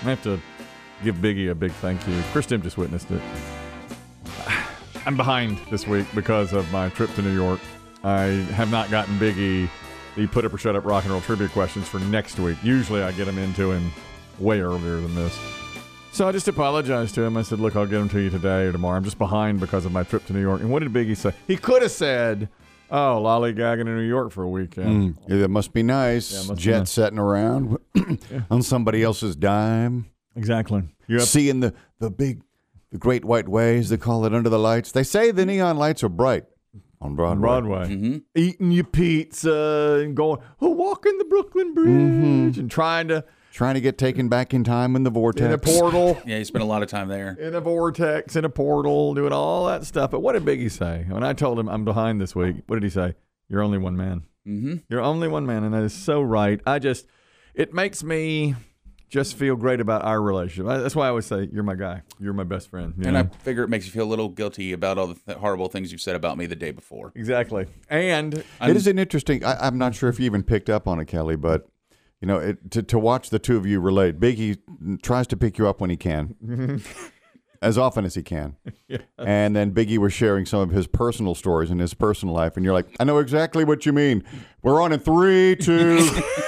I have to give Biggie a big thank you. Chris Tim just witnessed it. I'm behind this week because of my trip to New York. I have not gotten Biggie the Put Up or Shut Up rock and roll trivia questions for next week. Usually I get them into him way earlier than this. So I just apologized to him. I said, look, I'll get them to you today or tomorrow. I'm just behind because of my trip to New York. And what did Biggie say? He could have said, oh, lollygagging in New York for a weekend. Yeah, that must be nice. Jet setting around on somebody else's dime. Exactly. Seeing the great white ways, they call it, under the lights. They say the neon lights are bright on Broadway. Mm-hmm. Eating your pizza and going, walking the Brooklyn Bridge and trying to get taken back in time in the vortex. In a portal. Yeah, you spent a lot of time there. In a vortex, in a portal, doing all that stuff. But what did Biggie say? When I told him I'm behind this week, what did he say? You're only one man. Mm-hmm. You're only one man, and that is so right. It makes me just feel great about our relationship. That's why I always say, you're my guy. You're my best friend. And I figure it makes you feel a little guilty about all the horrible things you've said about me the day before. Exactly. And it is an interesting, I'm not sure if you even picked up on it, Kelly, but you know, to watch the two of you relate, Biggie tries to pick you up when he can, as often as he can. Yeah. And then Biggie was sharing some of his personal stories in his personal life, and you're like, I know exactly what you mean. We're on in 3, 2.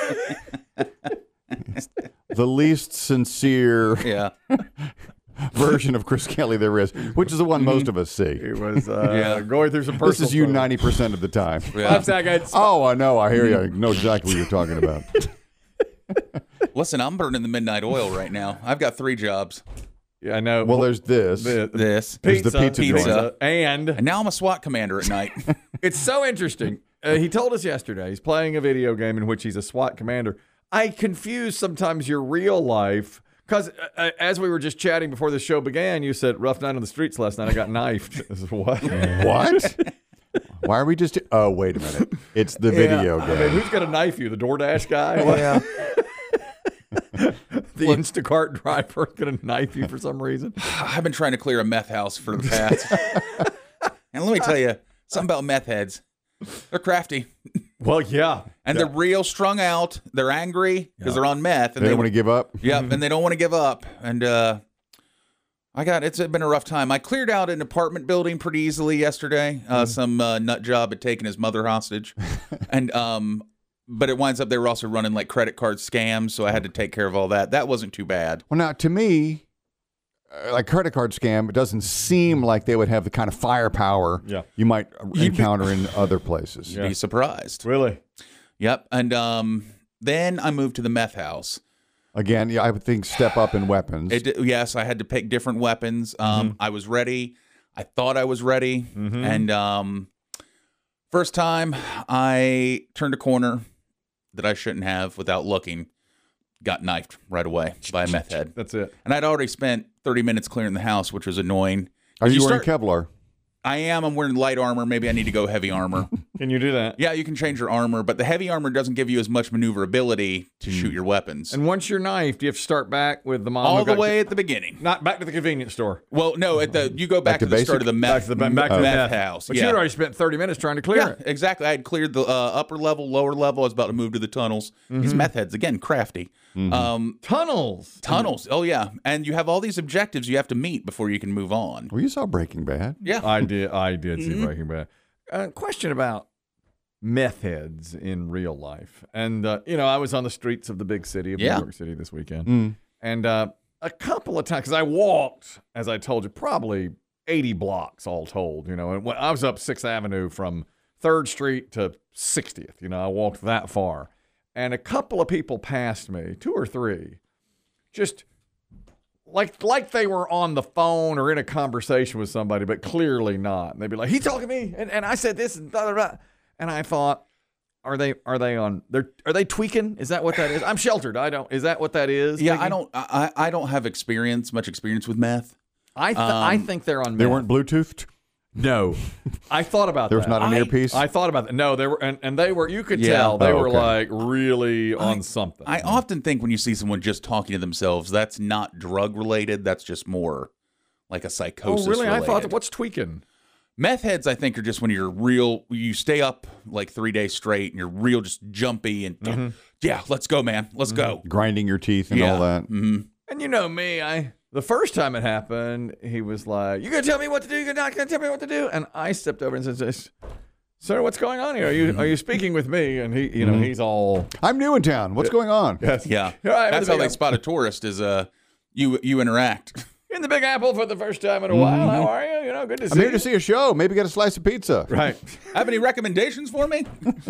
The least sincere version of Chris Kelly there is, which is the one most of us see. It was going through some personal This is you 90% of the time. Yeah. I know. I hear you. I know exactly what you're talking about. Listen, I'm burning the midnight oil right now. I've got 3 jobs. Yeah, I know. Well, there's this. There's the pizza joint. And now I'm a SWAT commander at night. It's so interesting. He told us yesterday he's playing a video game in which he's a SWAT commander. I confuse sometimes your real life because as we were just chatting before the show began, you said, rough night on the streets last night. I got knifed. What? What? Why are we just... Oh, wait a minute. It's the video game. I mean, who's going to knife you? The DoorDash guy? Yeah. The Instacart driver going to knife you for some reason? I've been trying to clear a meth house for the past. And let me tell you, something about meth heads. They're crafty. Well, yeah. And they're real strung out. They're angry because they're on meth. And they don't want to give up? Yeah, and they don't want to give up. And it's been a rough time. I cleared out an apartment building pretty easily yesterday. Some nut job had taken his mother hostage. And but it winds up they were also running like credit card scams, so I had to take care of all that. That wasn't too bad. Well, now, to me, like credit card scam, it doesn't seem like they would have the kind of firepower you might encounter in other places. You'd be surprised. Really? Yep. And then I moved to the meth house. Again, I would think step up in weapons. Yes, I had to pick different weapons. I was ready. I thought I was ready. And first time I turned a corner that I shouldn't have without looking. Got knifed right away by a meth head. That's it. And I'd already spent 30 minutes clearing the house, which was annoying. Are you wearing Kevlar? I am. I'm wearing light armor. Maybe I need to go heavy armor. Can you do that? Yeah, you can change your armor, but the heavy armor doesn't give you as much maneuverability to shoot your weapons. And once you're knifed, you have to start back with the mom. All the way at the beginning. Not back to the convenience store. Well, no, you go back to the start of the meth, meth house. But you had already spent 30 minutes trying to clear it. Exactly. I had cleared the upper level, lower level. I was about to move to the tunnels. These meth heads, again, crafty. Tunnels. Oh, yeah. And you have all these objectives you have to meet before you can move on. Well, you saw Breaking Bad. Yeah. I did see Breaking Bad. Question about meth heads in real life. And, I was on the streets of the big city of New York City this weekend. And a couple of times, because I walked, as I told you, probably 80 blocks all told. And I was up 6th Avenue from 3rd Street to 60th. I walked that far. And a couple of people passed me, 2 or 3, just like they were on the phone or in a conversation with somebody, but clearly not. And they'd be like, "He talking to me," and I said this and blah, blah, blah. And I thought, are they tweaking? Is that what that is? I'm sheltered. Is that what that is? Yeah, Mickey? I don't have much experience with meth. I think they're on meth. They weren't Bluetoothed? No, I thought about that. There was not an earpiece? I thought about that. No, they were, and they were, you could tell they were like really on something. I often think when you see someone just talking to themselves, that's not drug related. That's just more like a psychosis. Oh, really? Related. I thought, what's tweaking? Meth heads, I think, are just when you stay up like 3 days straight and you're real just jumpy and, let's go, man. Let's go. Grinding your teeth and all that. And you know me, the first time it happened, he was like, "You gonna tell me what to do? You're not gonna tell me what to do?" And I stepped over and said, "Sir, what's going on here? Are you speaking with me?" And he, he's all, I'm new in town. What's going on? yes. Yeah. Right, That's how they spot a tourist is you interact. in the Big Apple for the first time in a while. How are you? Good to see I'm you. here to see a show. Maybe get a slice of pizza. Right. Have any recommendations for me?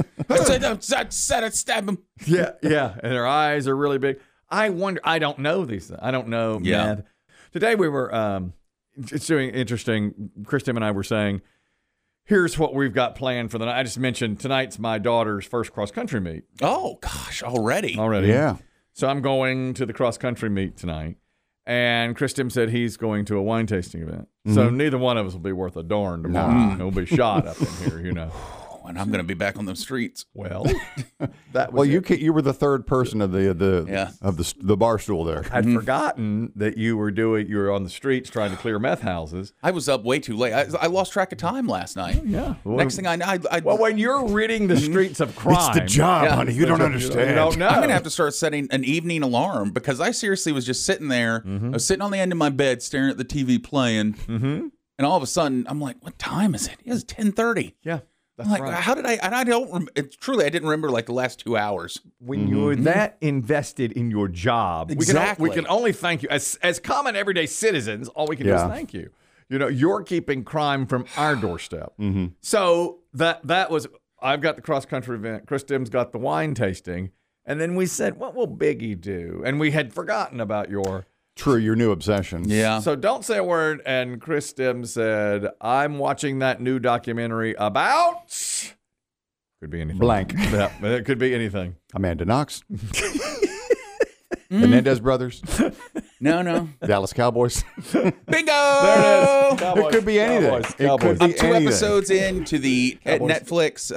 Stab him. Yeah. And their eyes are really big. I wonder. I don't know these things. I don't know. Yeah. Math. Today we were. It's doing interesting. Chris, Tim, and I were saying, here's what we've got planned for the night. I just mentioned tonight's my daughter's first cross country meet. Oh gosh, already. Yeah. So I'm going to the cross country meet tonight. And Chris Tim said he's going to a wine tasting event. So neither one of us will be worth a darn tomorrow. We'll be shot up in here, And I'm going to be back on the streets. Well, that was Well, it. you were the third person of the bar stool there. I'd forgotten that you were on the streets trying to clear meth houses. I was up way too late. I lost track of time last night. Yeah. Next thing I know, Well, when you're ridding the streets of crime, It's the job, honey. You don't understand. You don't know. I'm going to have to start setting an evening alarm because I seriously was just sitting there. I was sitting on the end of my bed staring at the TV playing. And all of a sudden, I'm like, what time is it? It's 10:30. Yeah. That's I'm like, right. how did I? And I don't. Truly, I didn't remember like the last 2 hours. When you're that invested in your job, Exactly. we can only thank you as common everyday citizens. All we can do is thank you. You're keeping crime from our doorstep. So that was. I've got the cross country event. Chris Tim's got the wine tasting, and then we said, what will Biggie do? And we had forgotten about your new obsession. Yeah. So don't say a word. And Chris Tim said, I'm watching that new documentary about. Could be anything. Blank. Yeah, it could be anything. Amanda Knox. Menendez brothers. No. Dallas Cowboys. Bingo! There it is. It could be anything. It could be I'm 2 anything. episodes into the Netflix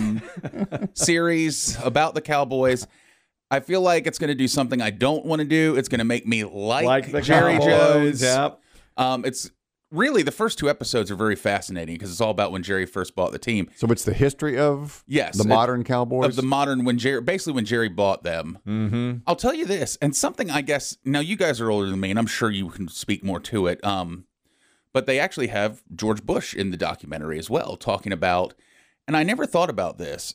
series about the Cowboys. I feel like it's going to do something I don't want to do. It's going to make me like the Jerry Cowboys. Jones. Yep. It's really the first 2 episodes are very fascinating because it's all about when Jerry first bought the team. So it's the history of Yes, the modern Cowboys? Of the modern, when Jerry bought them. Mm-hmm. I'll tell you this, and something I guess, now you guys are older than me, and I'm sure you can speak more to it, but they actually have George Bush in the documentary as well, talking about, and I never thought about this,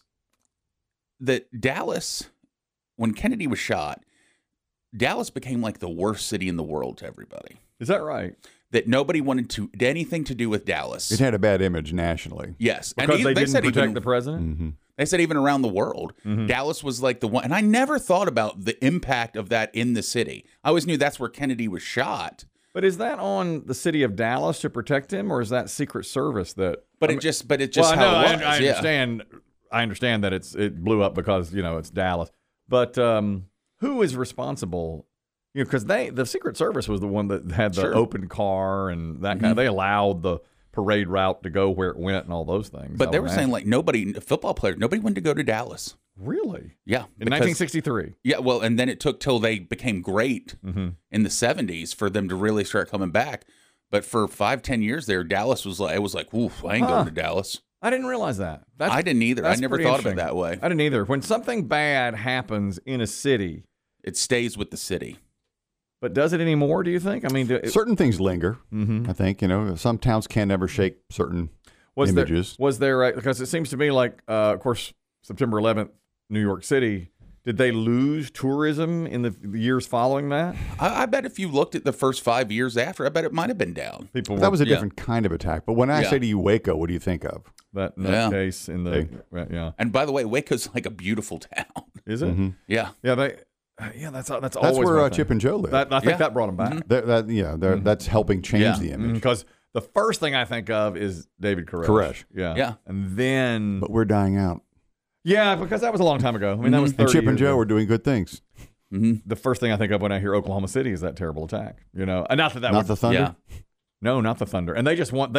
that Dallas, when Kennedy was shot, Dallas became like the worst city in the world to everybody. Is that right? That nobody wanted anything to do with Dallas. It had a bad image nationally. Yes. Because they didn't said protect the president? Mm-hmm. They said even around the world, Dallas was like the one. And I never thought about the impact of that in the city. I always knew that's where Kennedy was shot. But is that on the city of Dallas to protect him, or is that Secret Service that? But it's just well, how no, it was. I understand. I understand that it blew up because it's Dallas. But who is responsible? Because the Secret Service was the one that had the open car and that kind of. They allowed the parade route to go where it went and all those things. But they were saying like football players, nobody wanted to go to Dallas. Really? Yeah. In 1963. Yeah, well, and then it took till they became great in the 70s for them to really start coming back. But for 5-10 years there, Dallas was like, oof, I ain't going to Dallas. I didn't realize that. I didn't either. I never thought of it that way. I didn't either. When something bad happens in a city, it stays with the city. But does it anymore, do you think? I mean, certain things linger. I think, some towns can never shake certain images. Was there, because it seems to me like, of course, September 11th, New York City, did they lose tourism in the years following that? I bet if you looked at the first 5 years after, I bet it might have been down. That was a different kind of attack. But when I say to you Waco, what do you think of? That case in the, And by the way, Waco's like a beautiful town. Is it? Mm-hmm. Yeah. Yeah, that's That's always where Chip and Joe live. I think that brought them back. That's helping change the image. Because the first thing I think of is David Koresh. Koresh. Yeah. And then... But we're dying out. Yeah, because that was a long time ago. I mean, that was 30 And Chip and years Joe ago. are doing good things. The first thing I think of when I hear Oklahoma City is that terrible attack. And not that Not the Thunder? Yeah. No, not the Thunder. And they just won the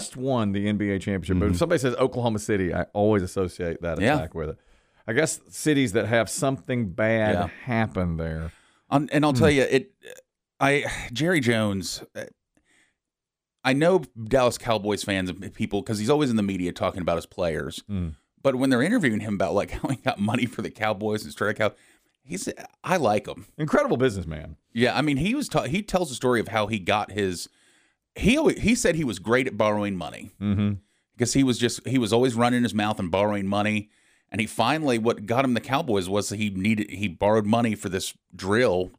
NBA championship. But if somebody says Oklahoma City, I always associate that attack with it. I guess cities that have something bad happen there. And I'll tell you, Jerry Jones, I know Dallas Cowboys fans and people, because he's always in the media talking about his players. But when they're interviewing him about like how he got money for the Cowboys and started I like him. Incredible businessman. Yeah, I mean, he tells the story of how he got his. He said he was great at borrowing money because he was always running his mouth and borrowing money, and he finally what got him the Cowboys was he borrowed money for this drill,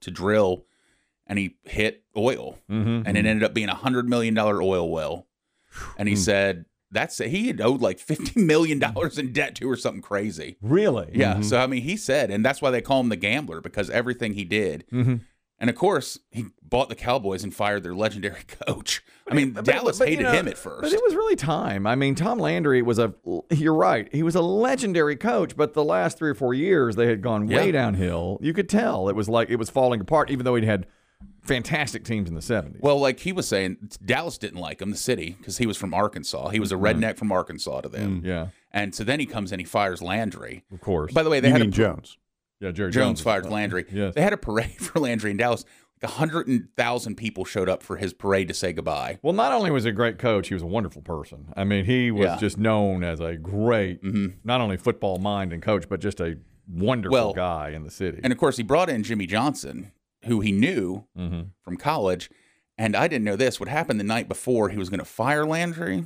and he hit oil, and it ended up being $100 million oil well, and he said. He had owed like $50 million in debt to or something crazy. Really? Yeah. So, I mean, he said, and that's why they call him the gambler, because everything he did. And, of course, he bought the Cowboys and fired their legendary coach. I mean, Dallas hated him at first. But it was really time. I mean, Tom Landry you're right, he was a legendary coach, but the last 3 or 4 years, they had gone way downhill. You could tell. It was like it was falling apart, even though he'd had fantastic teams in the 70s. Well, like he was saying, Dallas didn't like him, the city, because he was from Arkansas. He was a redneck from Arkansas to them. Yeah. And so then he comes in, he fires Landry. Of course. By the way, Jones. Yeah, Jerry Jones fired Landry. Yes. They had a parade for Landry in Dallas. Like 100,000 people showed up for his parade to say goodbye. Well, not only was he a great coach, he was a wonderful person. I mean, he was just known as a great, not only football mind and coach, but just a wonderful guy in the city. And, of course, he brought in Jimmy Johnson, who he knew from college. And I didn't know this. What happened the night before he was going to fire Landry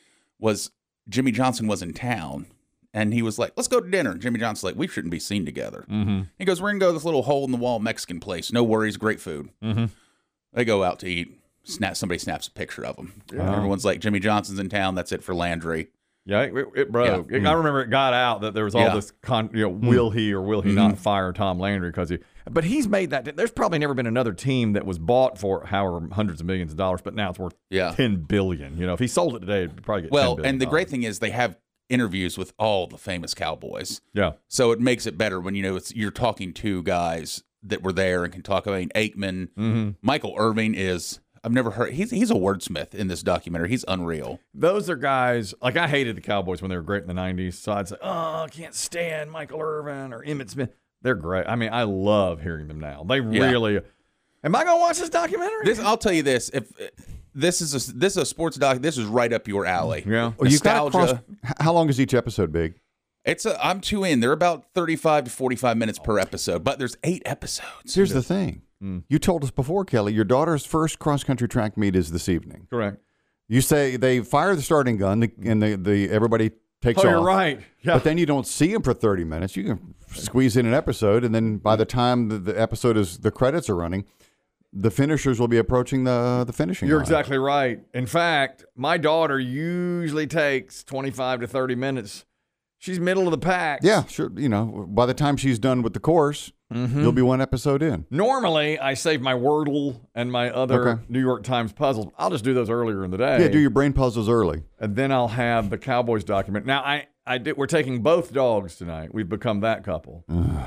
was Jimmy Johnson was in town. And he was like, let's go to dinner. And Jimmy Johnson's like, we shouldn't be seen together. He goes, we're going to go to this little hole-in-the-wall Mexican place. No worries, great food. They go out to eat. Somebody snaps a picture of him. Everyone's like, Jimmy Johnson's in town. That's it for Landry. Yeah, it broke. Yeah. I remember it got out that there was all this, will he or will he not fire Tom Landry but he's made that. There's probably never been another team that was bought for however hundreds of millions of dollars, but now it's worth $10 billion. If he sold it today, it'd probably get $10 billion. And the great thing is they have interviews with all the famous Cowboys. Yeah. So it makes it better when you're talking to guys that were there and can talk about Aikman. Michael Irvin I've never heard. He's a wordsmith in this documentary. He's unreal. Those are guys, like I hated the Cowboys when they were great in the 90s. So I'd say, I can't stand Michael Irvin or Emmitt Smith. They're great. I mean, I love hearing them now. They really. Am I going to watch this documentary? I'll tell you this. If this is a sports doc, this is right up your alley. Yeah. Well, nostalgia. How long is each episode, Big? I'm 2 in. They're about 35 to 45 minutes per episode, but there's 8 episodes. Here's the thing. You told us before, Kelly, your daughter's first cross-country track meet is this evening. Correct. You say they fire the starting gun and everybody takes off. Oh, you're right. Yeah. But then you don't see them for 30 minutes. You can squeeze in an episode, and then by the time the episode the credits are running, the finishers will be approaching the finishing You're line. exactly right. In fact, my daughter usually takes 25 to 30 minutes. She's middle of the pack. Yeah, sure. By the time she's done with the course, you'll be 1 episode in. Normally, I save my Wordle and my other New York Times puzzles. I'll just do those earlier in the day. Yeah, do your brain puzzles early. And then I'll have the Cowboys document. Now, we're taking both dogs tonight. We've become that couple.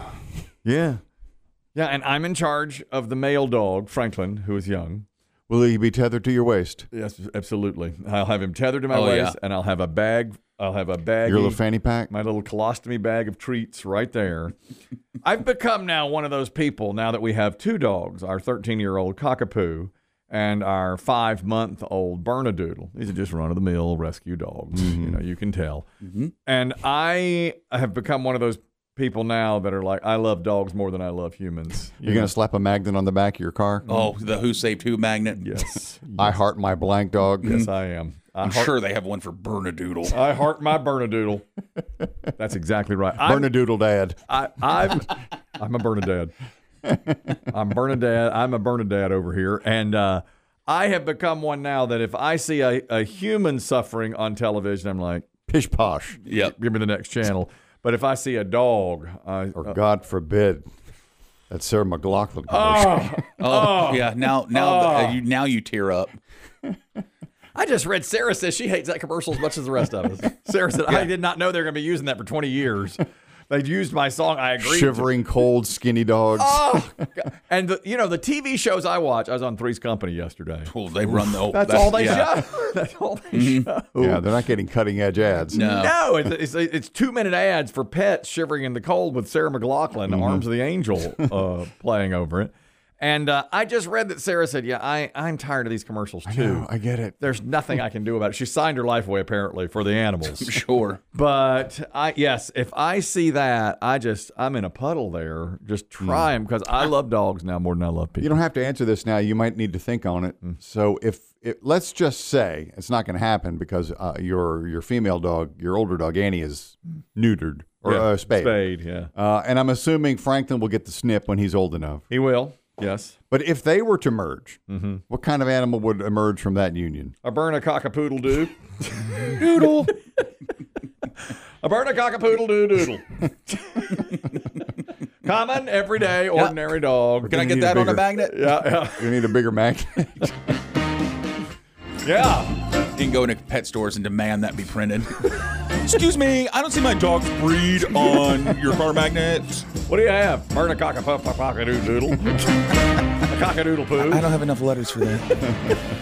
Yeah. Yeah, and I'm in charge of the male dog, Franklin, who is young. Will he be tethered to your waist? Yes, absolutely. I'll have him tethered to my waist, and I'll have a bag. I'll have a bag. Your little fanny pack? My little colostomy bag of treats right there. I've become now one of those people now that we have 2 dogs, our 13-year-old Cockapoo and our 5-month-old Bernedoodle. These are just run-of-the-mill rescue dogs. You can tell. And I have become one of those people now that are like, I love dogs more than I love humans. You're going to slap a magnet on the back of your car? Oh, the Who Saved Who magnet? Yes. I heart my blank dog. Yes, I am. I'm sure they have one for Bernedoodle. I heart my Bernedoodle. That's exactly right. Bernedoodle dad. I'm a Bernadette. I'm a Bernadette over here. And I have become one now that if I see a human suffering on television, I'm like, pish posh. Yep. Give me the next channel. But if I see a dog, or God forbid, that Sarah McLachlan commercial. Yeah. Now you tear up. I just read Sarah says she hates that commercial as much as the rest of us. Sarah said, I did not know they were going to be using that for 20 years. They've used my song. I agree. Shivering, cold, skinny dogs. Oh, God. And the TV shows I watch, I was on Three's Company yesterday. Well, they run the whole. That's all they show. That's all they show. Yeah, they're not getting cutting edge ads. No, it's 2-minute ads for pets shivering in the cold with Sarah McLachlan, Arms of the Angel, playing over it. And I just read that Sarah said, yeah, I'm tired of these commercials, too. I know, I get it. There's nothing I can do about it. She signed her life away, apparently, for the animals. Sure. But, yes, if I see that, I'm in a puddle there just trying because I love dogs now more than I love people. You don't have to answer this now. You might need to think on it. So if let's just say it's not going to happen because your female dog, your older dog, Annie, is neutered or spayed. Spayed, yeah. And I'm assuming Franklin will get the snip when he's old enough. He will, yes. But if they were to merge, what kind of animal would emerge from that union? A Berna cockapoodle doo. Doodle. A Berna cockapoodle doo doodle. Common, everyday, ordinary dog. Can I get that on a magnet? Yeah. You need a bigger magnet. Yeah. You can go into pet stores and demand that be printed. Excuse me, I don't see my dog's breed on your car magnets. What do you have? Berna cockapoodle doodle. A cockadoodle poo. I don't have enough letters for that.